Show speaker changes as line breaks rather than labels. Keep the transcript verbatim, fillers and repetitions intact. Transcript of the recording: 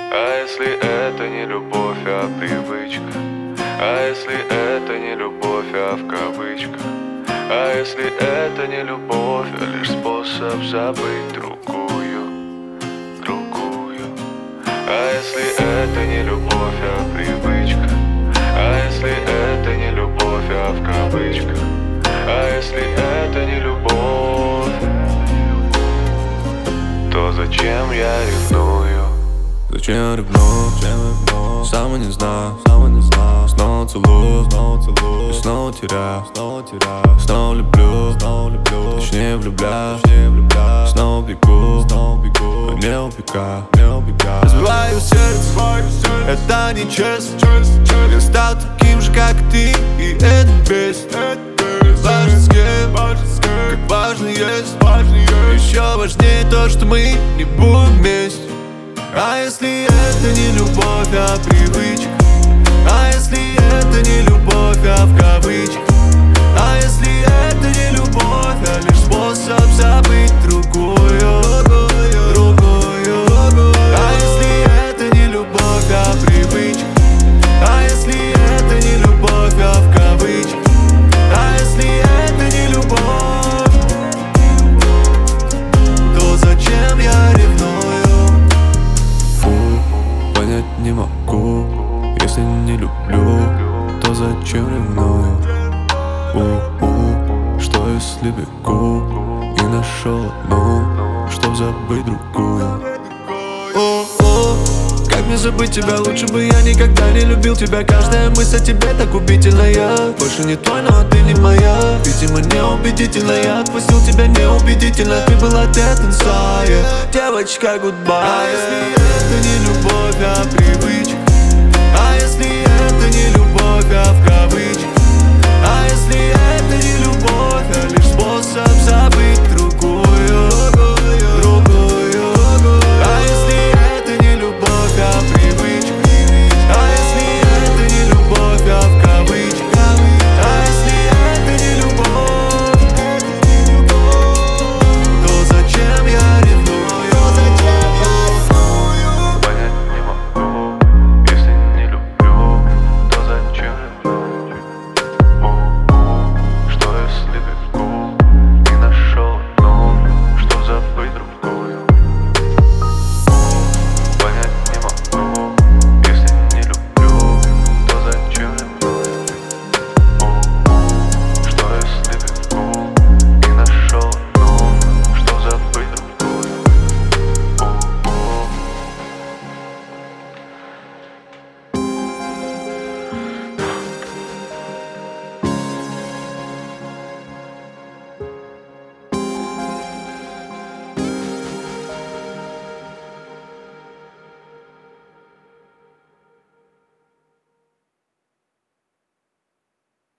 А если это не любовь, а привычка? А если это не любовь, а в кавычках? А если это не любовь, а лишь способ забыть другую, другую? А если это не любовь, а привычка? А если это не любовь, а в кавычках? А если это не любовь, то зачем я ревную?
Зачем я ревную? Сам не знаю, сам не знаю. Снова целую, снова целую. И снова теряю, снова теряю. Снова люблю, снова люблю. Точнее влюбляю, точнее влюбляю. Снова бегу, снова бегу. Не убегаю, не убегаю. Разбиваю сердце, это нечестно. Я стал таким же, как ты, и это бесит. Важно с кем, как важно есть. Еще важнее то, что мы не будем вместе. А если это не любовь, а привычка? А если это не любовь, а в кавычках? А если это не любовь, а лишь способ забыть другую, другую? А если это не любовь, а привычка? А если это не любовь, а в кавычках? А если это не любовь, то зачем я ревную? Понять не могу, если не люблю, то зачем ревную? У-у, что если бегу и нашел одну, чтоб забыть другую? О-о, как мне забыть тебя? Лучше бы я никогда не любил тебя. Каждая мысль о тебе так убедительная. Больше не твой, но ты не моя. Видимо, неубедительно. Я отпустил тебя неубедительно. Ты была dead inside. Девочка, goodbye. А если это не любовь?